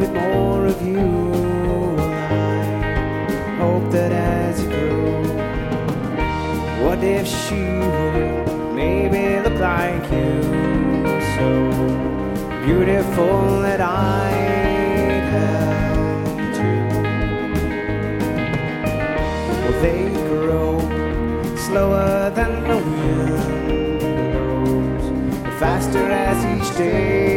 there's more of you alive. Hope that as you grow, what if she would maybe look like you, so beautiful that I'd have to. Well, they grow slower than the wind blows, faster as each day